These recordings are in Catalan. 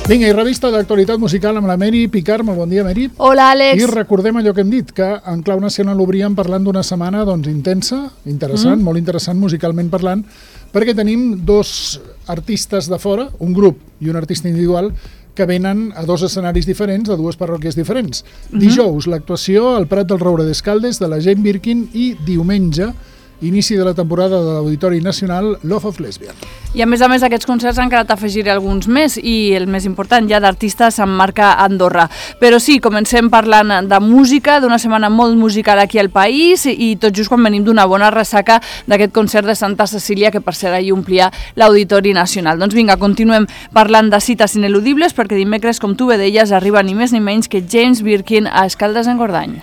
Vinga, i revista d'actualitat musical amb la Mary Picard. Molt bon dia, Mary. Hola, Àlex. I recordem allò que hem dit, que en Clau Nacional obríem parlant d'una setmana intensa, interessant, molt interessant musicalment parlant, perquè tenim dos artistes de fora, un grup i un artista individual, que venen a dos escenaris diferents, a dues parròquies diferents. Dijous, l'actuació al Prat del Roure d'Escaldes de la Jane Birkin, i diumenge, inici de la temporada de l'Auditori Nacional Love of Lesbian. I a més, aquests concerts han quedat a afegir alguns més, i el més important, ja d'artistes s'emmarca a Andorra. Però sí, comencem parlant de música, d'una setmana molt musical aquí al país, i tot just quan venim d'una bona ressaca d'aquest concert de Santa Cecília, que per ser ahir omplia l'Auditori Nacional. Doncs vinga, continuem parlant de cites ineludibles, perquè dimecres, com tu bé deies, arriba ni més ni menys que James Birkin a Escaldes-Engordany.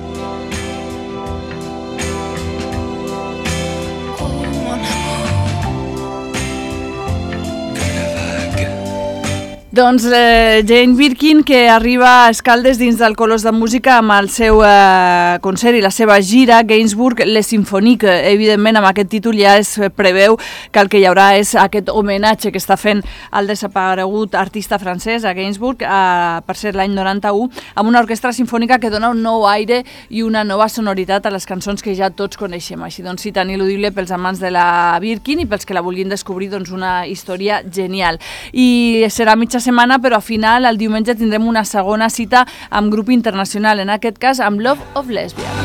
Doncs Jane Birkin, que arriba a Escaldes dins del Colors de Música amb el seu concert i la seva gira Gainsbourg Les Symphoniques. Evidentment, amb aquest títol ja es preveu que el que hi haurà és aquest homenatge que està fent el desaparegut artista francès a Gainsbourg, per ser l'any 91, amb una orquestra sinfònica que dona un nou aire i una nova sonoritat a les cançons que ja tots coneixem. Així doncs, sí, tan ineludible pels amants de la Birkin i pels que la vulguin descobrir, doncs una història genial. I serà mitja setmana, però al final, el diumenge, tindrem una segona cita amb grup internacional, en aquest cas amb Love of Lesbian.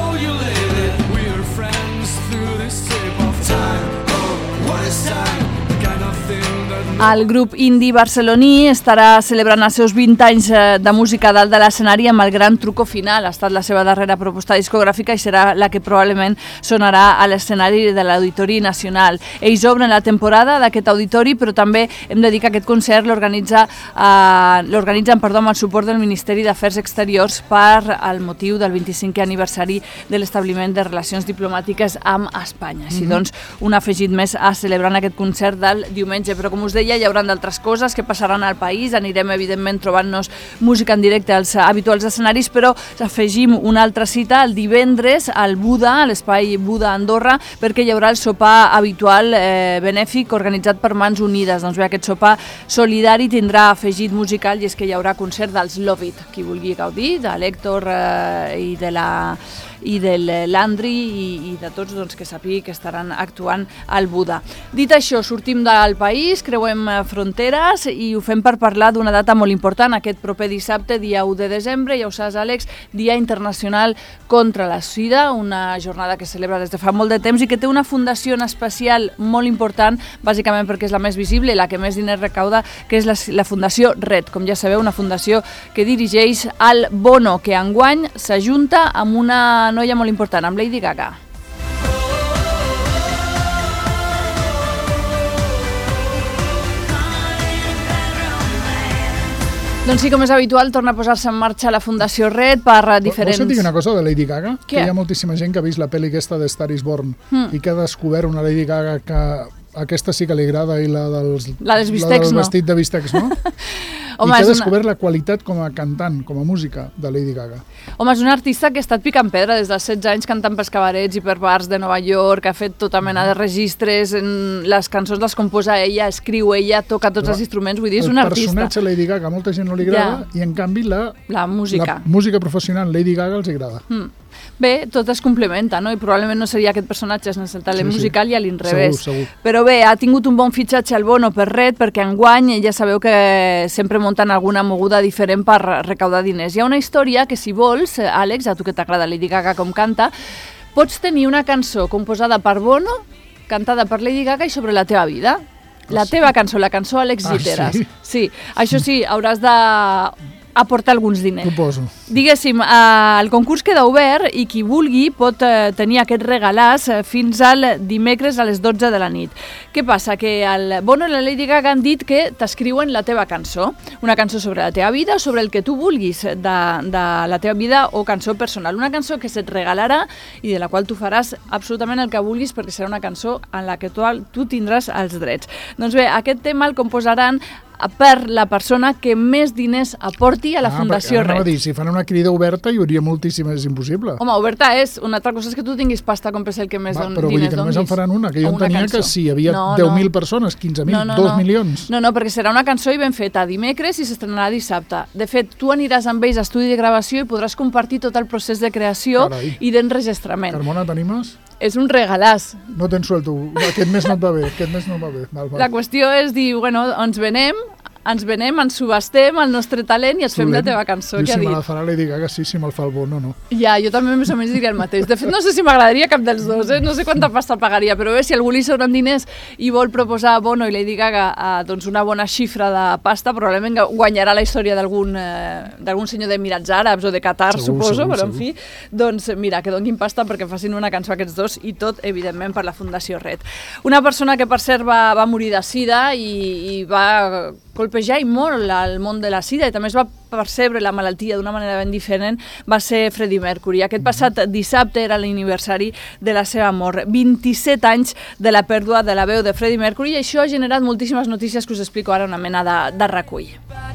El grup indie barceloní estarà celebrant els seus 20 anys de música dalt de l'escenari amb el gran truco final. Ha estat la seva darrera proposta discogràfica i serà la que probablement sonarà a l'escenari de l'Auditori Nacional. Ells obren la temporada d'aquest auditori, però també hem de dir que aquest concert l'organitzen amb el suport del Ministeri d'Afers Exteriors per al motiu del 25è aniversari de l'establiment de relacions diplomàtiques amb Espanya. Així doncs, un afegit més a celebrar en aquest concert del diumenge. Però com us deia, hi haurà d'altres coses que passaran al país. Anirem, evidentment, trobant-nos música en directe als habituals escenaris, però afegim una altra cita el divendres al Buda, a l'espai Buda Andorra, perquè hi haurà el sopar habitual benèfic organitzat per Mans Unides. Doncs bé, aquest sopar solidari tindrà afegit musical, i és que hi haurà concert dels Love It. Qui vulgui gaudir, de l'Hèctor i de l'Andri i de tots, doncs, que sàpiga que estaran actuant al Buda. Dit això, sortim del país, creuem fronteres i ho fem per parlar d'una data molt important, aquest proper dissabte, dia 1 de desembre, ja ho saps, Àlex, Dia Internacional contra la Sida, una jornada que celebra des de fa molt de temps i que té una fundació en especial molt important, bàsicament perquè és la més visible i la que més diners recauda, que és la Fundació RED. Com ja sabeu, una fundació que dirigeix al Bono, que enguany s'ajunta amb una noia molt important, amb Lady Gaga. Doncs sí, com és habitual, torna a posar-se en marxa la Fundació RED per diferents... Vols que et digui una cosa de Lady Gaga? Què? Que hi ha moltíssima gent que ha vist la pel·li aquesta de Star is Born i que ha descobert una Lady Gaga que aquesta sí que li agrada, i la del vestit de bistecs, no? Home, i que ha descobert la qualitat com a cantant, com a música de Lady Gaga. Home, és una artista que ha estat picant pedra des dels 16 anys, cantant pels cabarets i per bars de Nova York, ha fet tota mena de registres, les cançons les composa ella, escriu ella, toca tots els instruments, vull dir, és una artista. El personatge Lady Gaga a molta gent no li agrada, i en canvi la música professional Lady Gaga els agrada. Bé, tot es complementa, no? I probablement no seria aquest personatge sense el talent musical i a l'inrevés. Segur. Però bé, ha tingut un bon fitxatge al Bono per RED, perquè enguany ja sabeu que sempre munten alguna moguda diferent per recaudar diners. Hi ha una història que, si vols, Àlex, a tu que t'agrada Lady Gaga com canta, pots tenir una cançó composada per Bono, cantada per Lady Gaga i sobre la teva vida. La teva cançó, la cançó Àlex Guiteras. Sí, això sí, hauràs de aportar alguns diners. Suposo. Diguéssim, el concurs queda obert i qui vulgui pot tenir aquest regalàs fins al dimecres a les 12 de la nit. Què passa? Que el Bono i la Lady Gaga han dit que t'escriuen la teva cançó, una cançó sobre la teva vida o sobre el que tu vulguis de la teva vida o cançó personal. Una cançó que se't regalarà i de la qual tu faràs absolutament el que vulguis, perquè serà una cançó en la que tu tindràs els drets. Doncs bé, aquest tema el composaran per la persona que més diners aporti a la Fundació Red. Dir, si fan una crida oberta hi hauria moltíssim, és impossible. Home, oberta és, una altra cosa és que tu tinguis pasta, compres el que més diners donis. Però vull dir que només en faran una, que jo entenia que si hi havia 10.000 persones, 15.000, 2 milions. No, perquè serà una cançó i ben feta dimecres i s'estrenarà dissabte. De fet, tu aniràs amb ells a estudi de gravació i podràs compartir tot el procés de creació i d'enregistrament. Carmona, t'animes? És un regalàs. No tens suelto, aquest mes no et va bé, Val. La qüestió és dir, bueno, ens venem, ens subhastem el nostre talent i ens fem la teva cançó. Si me la farà Lady Gaga, sí, si me'l fa el bo, no. Ja, jo també més o menys diria el mateix. De fet, no sé si m'agradaria cap dels dos, no sé quanta pasta pagaria, però bé, si algú li sobren diners i vol proposar a Bono i Lady Gaga doncs una bona xifra de pasta, probablement guanyarà la història d'algun senyor d'Emirats Àrabs o de Qatar, suposo, però en fi, doncs mira, que donguin pasta perquè facin una cançó aquests dos i tot, evidentment, per la Fundació Red. Una persona que, per cert, va morir de sida i va colpejar i molt al món de la sida i també es va percebre la malaltia d'una manera ben diferent, va ser Freddie Mercury. Aquest passat dissabte era l'aniversari de la seva mort. 27 anys de la pèrdua de la veu de Freddie Mercury i això ha generat moltíssimes notícies que us explico ara, una mena de recull.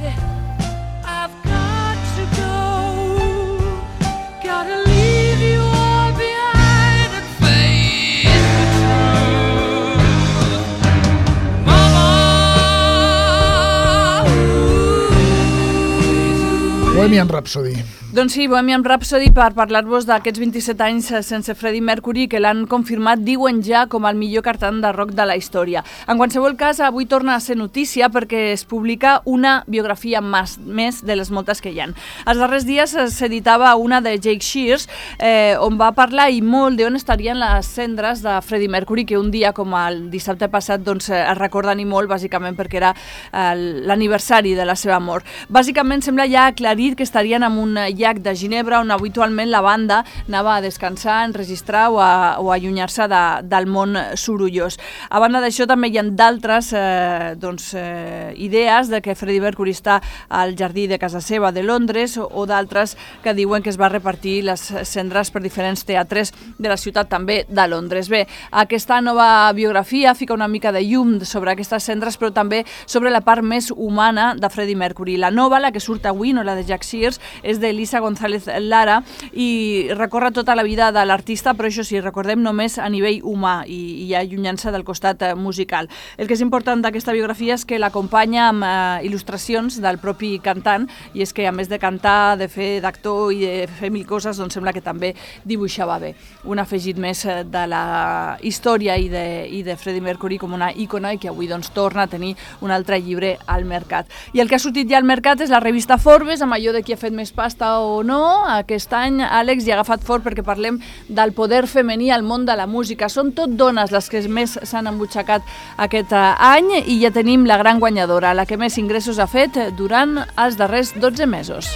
Bohemian Rhapsody. Doncs sí, Bohemian Rhapsody, per parlar-vos d'aquests 27 anys sense Freddie Mercury, que l'han confirmat, diuen ja, com el millor cantant de rock de la història. En qualsevol cas, avui torna a ser notícia perquè es publica una biografia més de les moltes que hi ha. Els darrers dies s'editava una de Jake Shears, on va parlar i molt d'on estarien les cendres de Freddie Mercury, que un dia com el dissabte passat doncs, es recorden i molt, bàsicament perquè era l'aniversari de la seva mort. Bàsicament sembla ja aclarit que estarien en un llac de Ginebra on habitualment la banda anava a descansar, a enregistrar o a allunyar-se del món sorollós. A banda d'això també hi ha d'altres idees de que Freddie Mercury està al jardí de casa seva de Londres o d'altres que diuen que es va repartir les cendres per diferents teatres de la ciutat també de Londres. Bé, aquesta nova biografia fica una mica de llum sobre aquestes cendres però també sobre la part més humana de Freddie Mercury. La nova, la que surt avui, no la de Jack Shears, és d'Elisa González Lara i recorre tota la vida de l'artista, però això sí, recordem només a nivell humà i ja allunyant-se del costat musical. El que és important d'aquesta biografia és que l'acompanya amb il·lustracions del propi cantant i és que a més de cantar, de fer d'actor i de fer mil coses, doncs sembla que també dibuixava bé. Un afegit més de la història i de Freddie Mercury com una ícona i que avui doncs torna a tenir un altre llibre al mercat. I el que ha sortit ja al mercat és la revista Forbes, amb allò de qui ha fet més pasta o no. Aquest any, Àlex, hi ha agafat fort perquè parlem del poder femení al món de la música. Són tot dones les que més s'han embutxacat aquest any i ja tenim la gran guanyadora, la que més ingressos ha fet durant els darrers 12 mesos.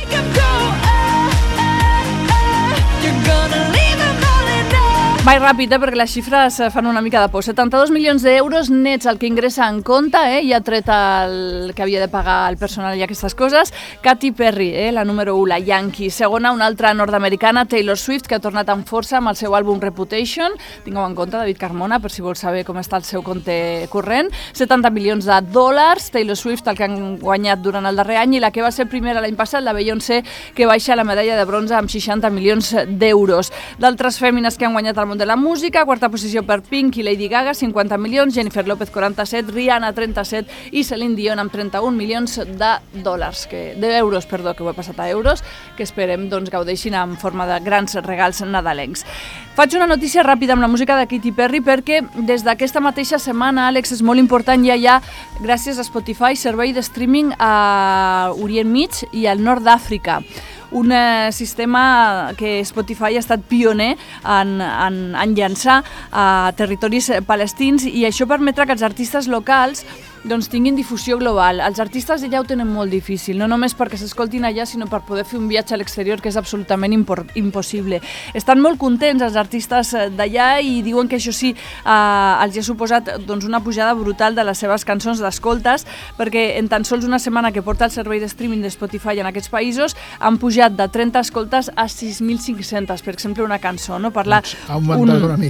Vaig ràpid, perquè les xifres fan una mica de por. 72 milions d'euros nets el que ingressa en compte, ja tret el que havia de pagar el personal i aquestes coses. Katy Perry, la número 1, la Yankee. Segona, una altra nord-americana, Taylor Swift, que ha tornat amb força amb el seu àlbum Reputation. Tingueu en compte, David Carmona, per si vols saber com està el seu compte corrent. 70 milions de dòlars, Taylor Swift, el que han guanyat durant el darrer any, i la que va ser primera l'any passat, la Beyoncé, que baixa la medalla de bronze amb 60 milions d'euros. D'altres fèmines que han guanyat el de la música, quarta posició per Pink i Lady Gaga, 50 milions, Jennifer López 47, Rihanna 37 i Celine Dion amb 31 milions d'euros, que ho he passat a euros, que esperem doncs, gaudeixin en forma de grans regals nadalencs. Faig una notícia ràpida amb la música de Katy Perry perquè des d'aquesta mateixa setmana, Àlex, és molt important, ja hi ha, gràcies a Spotify, servei de streaming a Orient Mig i al nord d'Àfrica. Un sistema que Spotify ha estat pioner en llançar a territoris palestins i això permetrà que els artistes locals doncs tinguin difusió global. Els artistes ja ho tenen molt difícil, no només perquè s'escoltin allà, sinó per poder fer un viatge a l'exterior, que és absolutament impossible. Estan molt contents els artistes d'allà i diuen que això sí, els ha suposat doncs, una pujada brutal de les seves cançons d'escoltes, perquè en tan sols una setmana que porta el servei de streaming de Spotify en aquests països han pujat de 30 escoltes a 6.500, per exemple, una cançó. No? Ha augmentat una mica.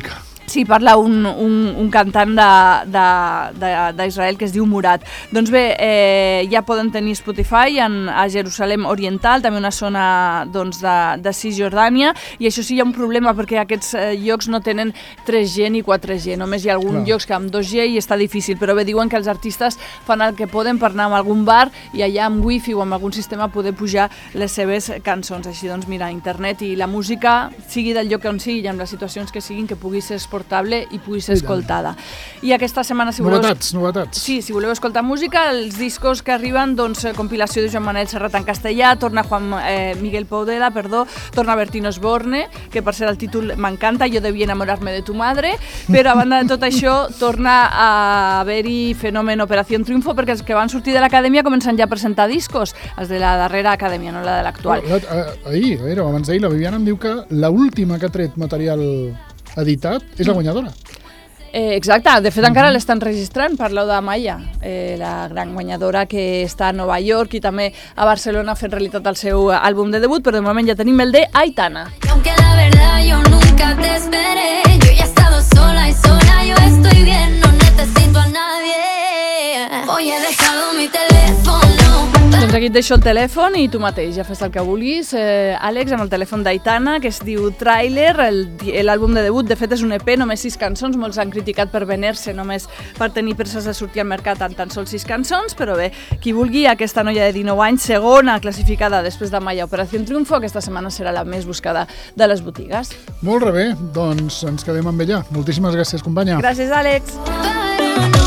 Sí, parla un cantant d'Israel que es diu Murat. Doncs bé, ja poden tenir Spotify a Jerusalem Oriental, també una zona de Cisjordània, i això sí hi ha un problema perquè aquests llocs no tenen 3G ni 4G, només hi ha alguns llocs que amb 2G i està difícil, però bé, diuen que els artistes fan el que poden per anar a algun bar i allà amb wifi o amb algun sistema poder pujar les seves cançons. Així doncs, mira, internet i la música, sigui del lloc on sigui i amb les situacions que siguin, que pugui ser portable i pugui ser escoltada. I aquesta setmana, si voleu... Novetats. Sí, si voleu escoltar música, els discos que arriben, doncs, compilació de Joan Manel Serrat en castellà, torna Miguel Podela, torna Bertino Osborne, que per ser el títol m'encanta, Jo debí enamorarme de tu madre, però a banda de tot això, torna a haver-hi fenomen Operació Triunfo, perquè els que van sortir de l'acadèmia comencen ja a presentar discos, els de la darrera acadèmia, no la de l'actual. Abans d'ahir, la Viviana em diu que l'última que ha tret material editat és la guanyadora. Exacte, de fet encara l'estan registrant, parleu de Maya, la gran guanyadora que està a Nova York i també a Barcelona fent realitat el seu àlbum de debut, però de moment ja tenim el de Aitana. Aunque la verdad yo nunca te esperé, yo ya he estado sola y sola, yo estoy bien, no necesito a nadie. Hoy he dejado mi teléfono. Doncs aquí et deixo el telèfon i tu mateix ja fes el que vulguis, Àlex, amb el telèfon d'Aitana, que es diu Trailer, l'àlbum de debut. De fet és un EP, només 6 cançons, molts han criticat per venir-se només per tenir presses de sortir al mercat amb tan sols 6 cançons, però bé, qui vulgui, aquesta noia de 19 anys, segona classificada després de Maya Operació Triunfo, aquesta setmana serà la més buscada de les botigues. Molt bé, doncs ens quedem amb ella. Moltíssimes gràcies, companya. Gràcies, Àlex.